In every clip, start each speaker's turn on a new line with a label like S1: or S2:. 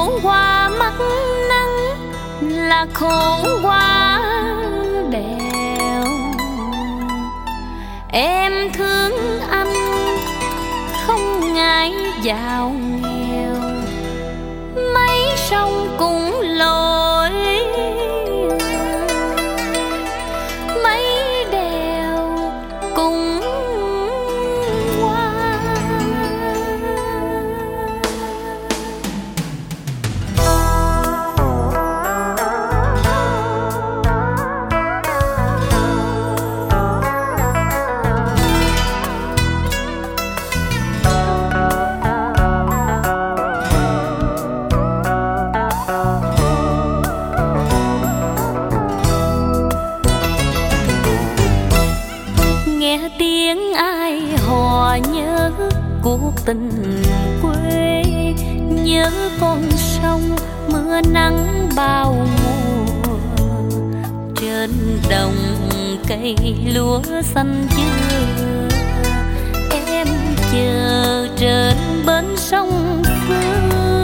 S1: qua mắt nắng là khổ qua đèo. Em thương anh không ngại giàu nghèo, mấy sông cũng lội, mấy đèo cũng qua. Nghe tiếng ai hò nhớ cuộc tình quê, nhớ con sông mưa nắng bao mùa. Trên đồng cây lúa xanh chưa, em chờ trên bến sông xưa.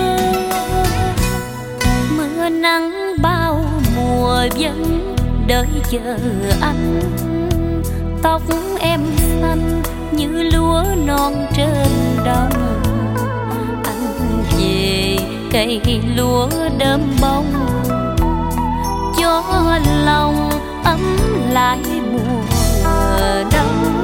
S1: Mưa nắng bao mùa vẫn đợi chờ anh, tóc em xanh như lúa non trên đồng. Anh về cây lúa đơm bông, cho lòng ấm lại mùa đông.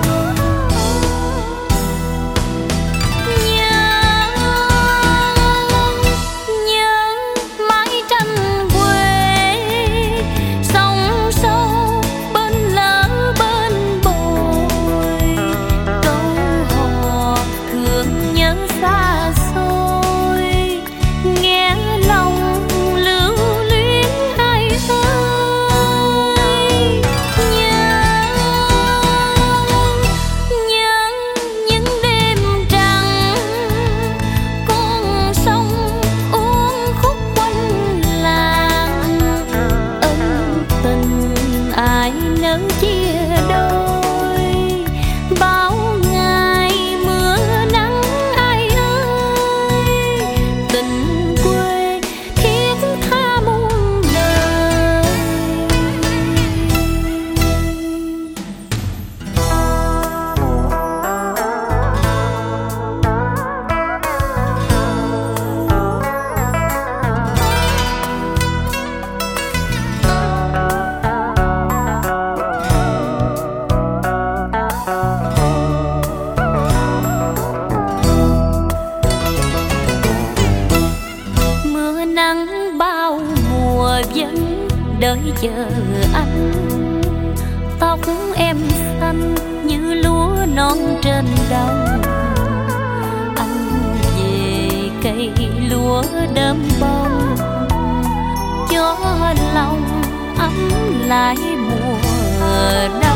S1: Đợi chờ anh, tóc em xanh như lúa non trên đồng. Anh về cây lúa đơm bông, cho lòng ấm lại mùa đông.